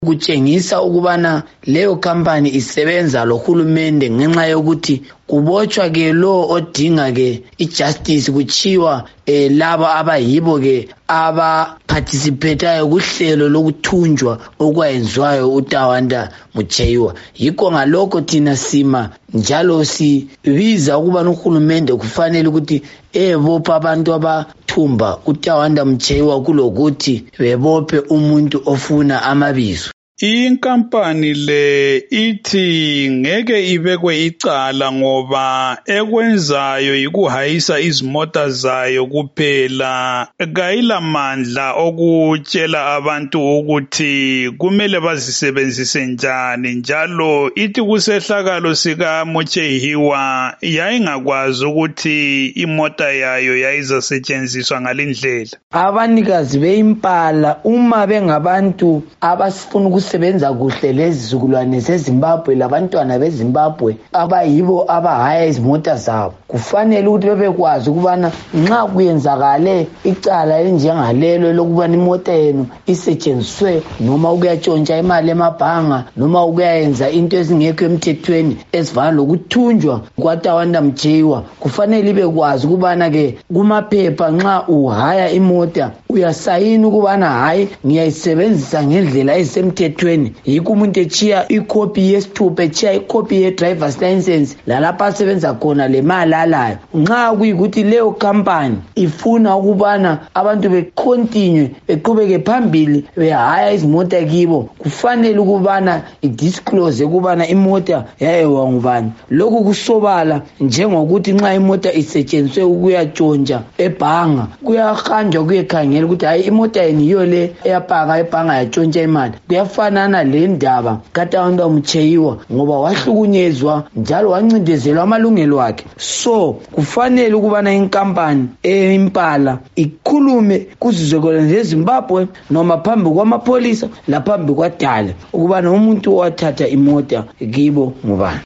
kutshengisa ukubana leyo company isebenza lohulumende ngenxa yokuthi kubotshwa ke lo odinga ke ijustice kuchiwa laba abayibo ke abaparticipatayo kuhlelo lokuthunjwa okwayenziwayo uTawanda Mucheiwa. Yikho ngalokho thina sima njalo sibiza ukuba uhulumende kufanele ukuthi ebopha abantu abathumba uTawanda Mucheiwa kulokuthi bebophe umuntu ofuna amabizo. Inkampani le ithi ngeke ibekwe icala ngoba ekwenzayo yikuhayisa izimota zayo kuphela, kayilamandla okutshela abantu ukuthi kumele bazisebenzise njani, njalo ithi kusehlakalo sika Mucheiwa yayingakwazi ukuthi imota yayo yayizasetshenziswa ngalindlela. Abanikazi beyimpala uma bengabantu abasifuna ukusebenza kuhle lezizukulwane zeZimbabwe labantwana beZimbabwe abayibo abahaya izimota zabo, kufanele ukuthi bebekwazi ukubana nxa kuyenzakale icala elinjengalelo lokubana imota yenu isetshenziswe noma ukuyatshontsha imali emabhanga noma ukuyenza into ezingekho emthethweni ezifana lokuthunjwa kwaTawanda Mucheiwa, kufanele ibekwazi ukubana ke kumaphepha nxa uhaya imota uyasayina ukubana hayi ngiyayisebenzisa ngendlela esemthethweni. Yikho umuntu echiya ikopi yesithupha, echiya ikopi ye-driver's license lalapha asebenza khona le mali alayo. Nxa kuyikuthi leyo company ifuna ukubana abantu becontinue beqhubeke phambili behaya izimota kibo, kufanele ukubana idisclose ukubana imota yayiwa ngubani. Lokhu kusobala njengokuthi nxa imota isetshenziswe ukuyatshontsha ebhanga kuyahanjwa kuyekhangela ukuthi hayi imota yeni yiyo le eyapaka ebhanga yatshontsha imali. Kuyafanana le ndaba kaTawanda Mucheiwa ngoba wahlukunyezwa njalo wancindezelwa amalungelo akhe. So kufanele ukubana inkampani impala ikhulume kuzizukulwane zeZimbabwe noma phambi kwamapholisa laphambi kwadala ukubana umuntu owathatha imota kibo ngubani.